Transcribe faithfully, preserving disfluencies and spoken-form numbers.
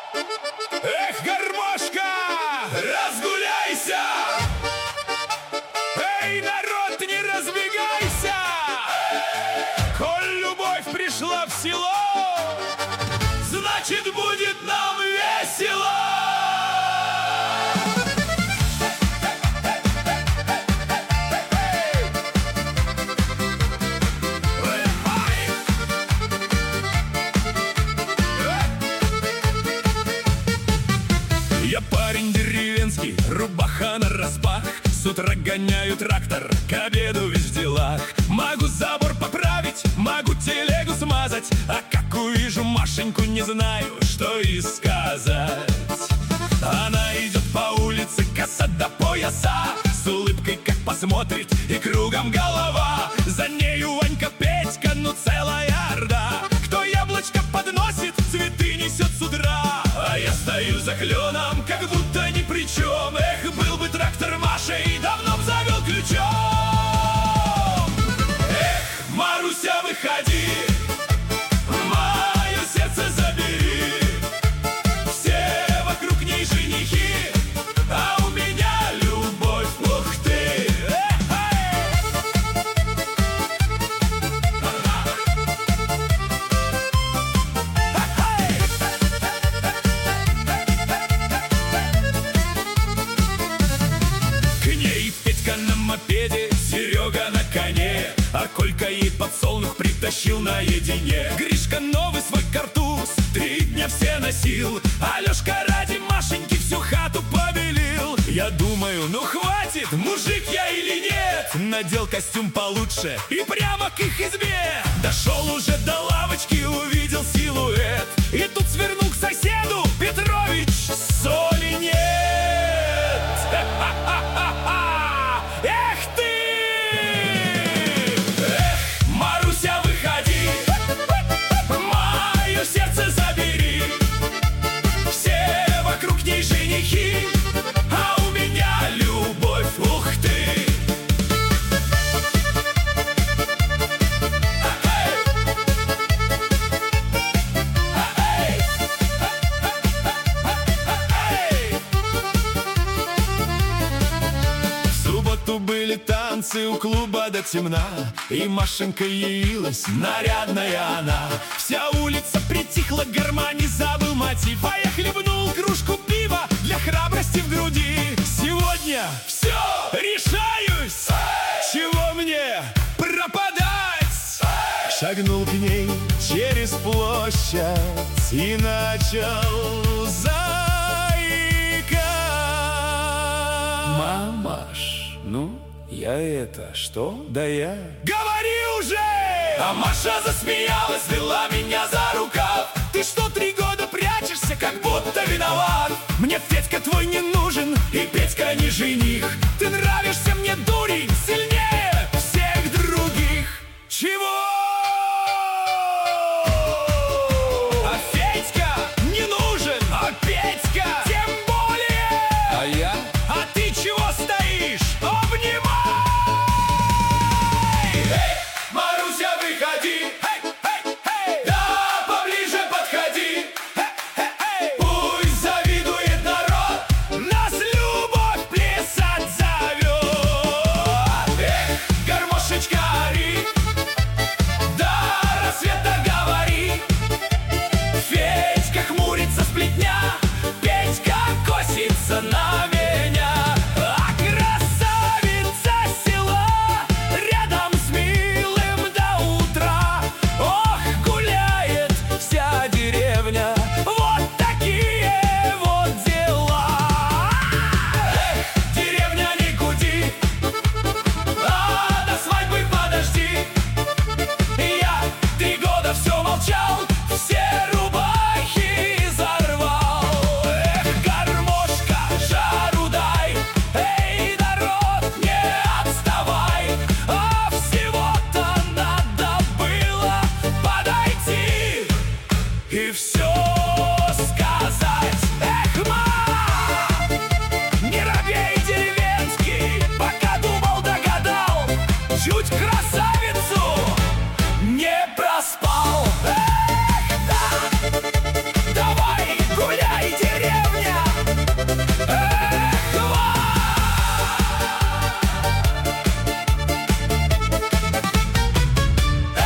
Эх, гармошка, разгуляйся! Эй, народ, не разбегайся! Коль любовь пришла в село, значит, будет нам весело! Я парень деревенский, рубаха нараспах. С утра гоняю трактор, к обеду весь в делах. Могу забор поправить, могу телегу смазать, а как увижу Машеньку, не знаю, что и сказать. Она идет по улице, коса до пояса, с улыбкой как посмотрит, и кругом голова. За нею Ванька, Петька, ну целая орда. Кто яблочко подносит, цветы несет с утра. А я стою за кленом, как будто ни при чем. Эх, был бы трактор Машей, давно б завел ключом. Эх, Маруся, выходи, мое сердце забери. Все вокруг ней женихи, а у меня любовь, ух ты. На мопеде, Серега на коне, а Колька ей подсолнух притащил наедине. Гришка новый свой картуз три дня все носил, Алешка ради Машеньки всю хату побелил. Я думаю, ну хватит, мужик я или нет, надел костюм получше и прямо к их избе. Дошел уже до лавочки, увидел силуэт, и тут свернул к соседу: Петрович, соли нет. А у меня любовь, ух ты! В субботу были танцы у клуба до темна, и Машенька явилась, нарядная она. Вся улица притихла, гармонь забыл мотив, а я хлебнул кружку пива для храбрости в груди. Сегодня все решаюсь, чего мне пропадать? Шагнул к ней через площадь и начал заикать. Мамаш, ну, я это, что? Да я... Говори уже! А Маша засмеялась, взяла меня за рукав. Ты что, три года прячешься, как будто виноват? Мне Петька твой не нужен, и Петька не жених. Ты нравишься